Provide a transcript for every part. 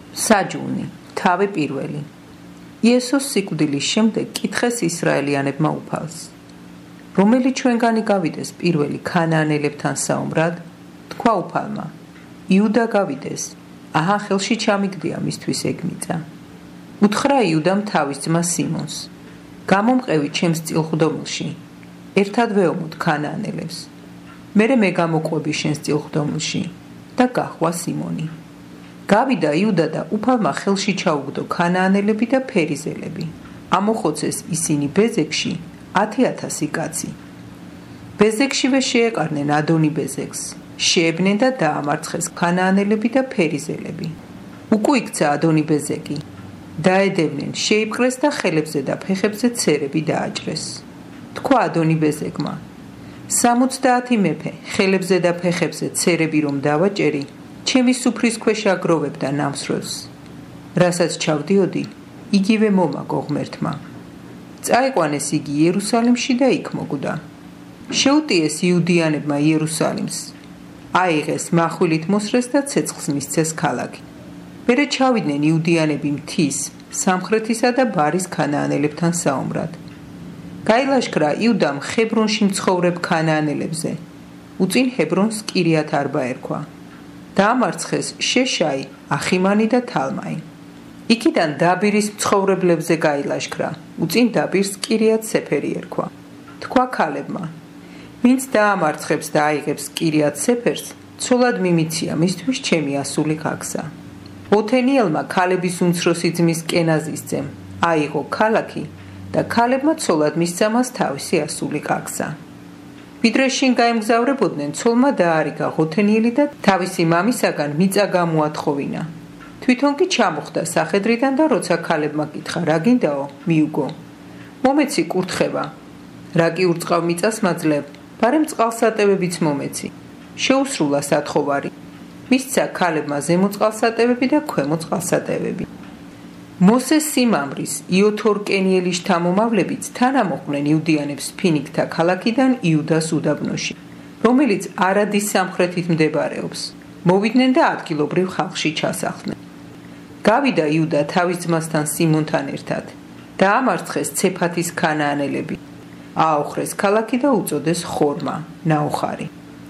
საჯუნი, თავი პირველი. იესოს სიკვდილის შემდეგ კითხეს ისრაელიანებმა უფალს. რომელი ჩვენგანი გავიდეს პირველი ქანაანელებთან საომრად? თქვა უფალმა, იუდა გავიდეს. აჰა, ხელში ჩამიგდია მისთვის ეგ მიწა. უთხრა იუდამ თავის ძმა სიმონს. გამომყევი ჩემს წილხვდომილში. ერთად ვეომოთ ქანაანელებს. მერე მე გამოყვები შენს წილხვდომილში და გაჰყვა სიმონი. გავიდა იუდა და უფალმა ხელში ჩაუგდო ქანაანელები და ფერიზელები. ამოხოცეს ისინი ბეზეკში 10,000 კაცი. ბეზეკშივე შეეყარნენ ადონი ბეზეკს. შეებნენ და დაამარცხეს ქანაანელები და ფერიზელები. უკუ იქცა ადონი ბეზეკი. დაედევნენ, შეიპყრეს და ხელებზე და ფეხებზე ცერები დააჭრეს. თქვა ადონი ბეზეკმა, 70 მეფე ხელებზე და ფეხებზე ცერები რომ დავაჭერი, ჩემი სუფრის ქვეშ აგროვებ და ნამსროლს. რასაც ჩავდიოდი, იგივე მომაგო ღმერთმა. წაიყვანეს იგი იერუსალიმში და იქ მოკვდა. შეუტიეს იუდიანებმა იერუსალიმს. აიღეს, מחვილით მოსრეს და ცეცხლს მისცეს ქალაქი. მერე ჩავიდნენ იუდიანები მთის, სამხრეთისა და ბარის ქანაანელებთან საომრად. გაილაშქრა იუდამ ჰებრონში მცხოვრებ ქანაანელებზე. უწინ ჰებრონს კირიათ არბა ერქვა. დაამარცხეს შეშაი, ახიმანი და თალმაი. იქიდან დაბირის მცხოვრებლებზე გაილაშქრა. უწინ დაბირს კირიათ სეფერი ერქვა. თქვა ქალებმა, ვინც დაამარცხებს და აიღებს კირიათ სეფერს, ცოლად მიმიცია მისთვის ჩემი ასული გაგზა. ოთენიელმა ქალების უმცროსი ძმის კენაზის ძემ აიღო ქალაქი და ქალებმა ცოლად მისცა მას თავისი ასული გაგზა. ვიდრე შინ გაემგზავრებოდნენ, ცოლმა დაარიგა ოთენიელი და თავისი მამისაგან მიწა გამოათხოვინა. თვითონ კი ჩამოხდა სახედრიდან და როცა ქალებმა კითხა, რა გინდაო, მიუგო. მომეცი კურთხება. რა კი ურწყავ მიწას მაძლევ, ბარემ წყალსატევებიც მომეცი. შეუსრულა სათხოვარი. მისცა ქალებმა ზემო წყალსატევები და ქვემო წყალსატევები. მოსეს სიმამრის, იოთორ კენიელის შთამომავლებიც თანამოყვნენ იუდიანებს ფინიკთა ქალაქიდან იუდას უდაბნოში, რომელიც არადის სამხრეთით მდებარეობს. მოვიდნენ და ადგილობრივ ხალხში ჩასახლდნენ. გავიდა იუდა თავის ძმასთან სიმონთან ერთად. დაამარცხეს ცეფათის ქანაანელები. ააოხრეს ქალაქი და უწოდეს ხორმა, ნაოხარი.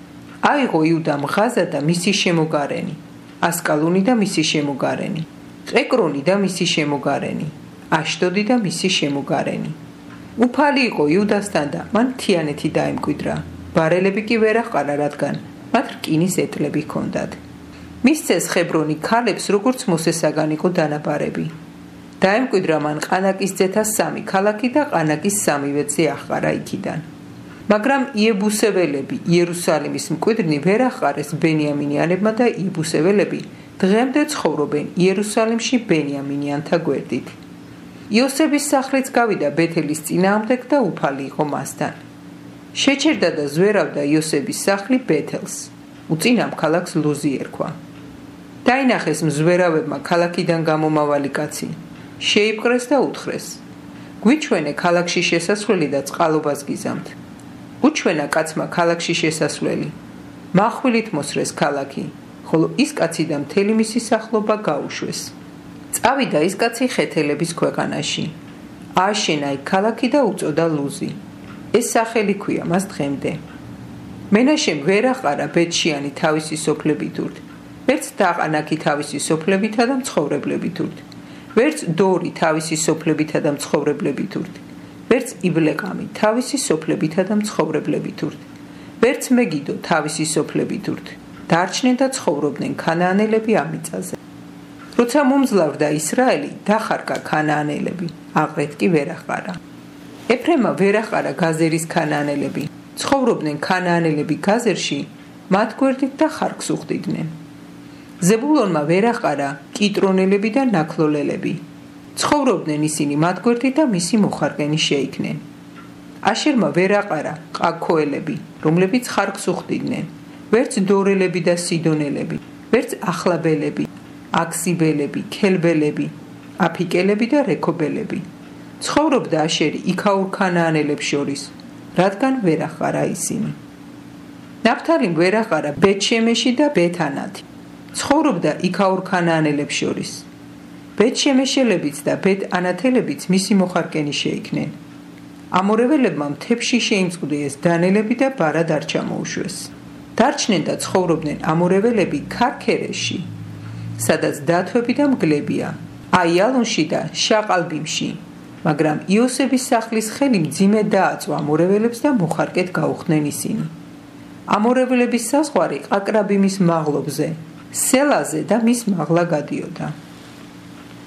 აიღო იუდამ ღაზა და მისი შემოგარენი, ასკალონი და მისი შემოგარენი, ყეკრონი და მისი შემოგარენი, აშდოდი და მისი შემოგარენი. უფალი იყო იუდასთან და მან მთიანეთი დაემკვიდრა. ბარელები კი ვერ აყარა, რადგან მათ რკინის ეტლები ჰქონდათ. მისცეს ხებრონი ქალებს, როგორც მოსესაგან იყო დანაბარები. დაემკვიდრა მან ყანაკის ძეთა 3 ქალაქი და ყანაკის 3-ვეცე აყარა იქიდან. მაგრამ იებუსეველები იერუსალიმის მკვიდრნი ვერ აყარეს ბენიამინიანებმა და იებუსეველები დღემდე ცხოვრობენ იერუსალიმში ბენიამინიანთა გვერდით. იოსების სახლიც გავიდა ბეთელის წინააღმდეგ და უფალი იყო მასთან. შეჩერდა და ზვერავდა იოსების სახლი ბეთელს. უწინ ამ ქალაქს ლუზი ერქვა. დაინახეს მზვერავებმა ქალაქიდან გამომავალი კაცი. შეიპყრეს და უთხრეს, გვიჩვენე ქალაქში შესასვლელი და წყალობას გიზამთ. უჩვენა კაცმა ქალაქში შესასვლელი. מחვილით მოსრეს ქალაქი, ხოლო ის კაცი და მთელი მისი სახლობა გაუშვეს. წავიდა ის კაცი ხეთელების ქვეყანაში. ააშენა იქ ქალაქი და უწოდა ლუზი. ეს სახელი ქვია მას დღემდე. მენაშემ ვერ აყარა ბეთშიანი თავისი სოფლებითურთ, ვერც დაყანაკი თავისი სოფლებითა და მცხოვრებლებითურთ, ვერც დორი თავისი სოფლებითა და მცხოვრებლებითურთ, ვერც იბლეყამი თავისი სოფლებითა და მცხოვრებლებითურთ, ვერც მეგიდო თავისი სოფლებითურთ. დარჩნენ და ცხოვრობდნენ ქანაანელები ამ მიწაზე. როცა მომძლავრდა ისრაელი, დახარკა ქანაანელები, აღრეთ კი ვერ აყარა. ეფრემა ვერ აყარა გაზერის ქანაანელები. ცხოვრობდნენ ქანაანელები გაზერში, მათ გვერდით და ხარკს უხდიდნენ. ზებულონმა ვერ აყარა კიტრონელები და ნაქლოლელები. ცხოვრობდნენ ისინი მათ გვერდით და მისი მოხარკენი შეიქნენ. აშერმა ვერ აყარა ყაქოელები, რომლებიც ხარკს უხდიდნენ. ვერც დორელები და სიდონელები, ვერც ახლაბელები, აქსიბელები, ქელბელები, აფიკელები და რეკობელები. ცხოვრობდა აშერი იქაურ ქანაანელებს შორის, რადგან ვერ აყარა ისინი. ნაფთალიმ ვერ აყარა ბეთ-შემეში და ბეთ-ანათი. ცხოვრობდა იქაურ ქანაანელებს შორის, ბეთ-შემეშელებიც და ბეთ-ანათელებიც მისი მოხარკენი შეიქნენ. ამორეველებმა მთებში შეიმწყვდიეს დანელები და ბარად არ ჩამოუშვეს. დარჩნენ და ცხოვრობდნენ ამორეველები ქარქერეში, სადაც დათვები და მგლებია, აიალონში და შაყალბიმში, მაგრამ იოსების სახლის ხელი მძიმედ დააწვა ამორეველებს და მოხარკედ გაუხდნენ ისინი. ამორეველების საზღვარი ყაკრაბიმის მაღლობზე, სელაზე და მის მაღლა გადიოდა.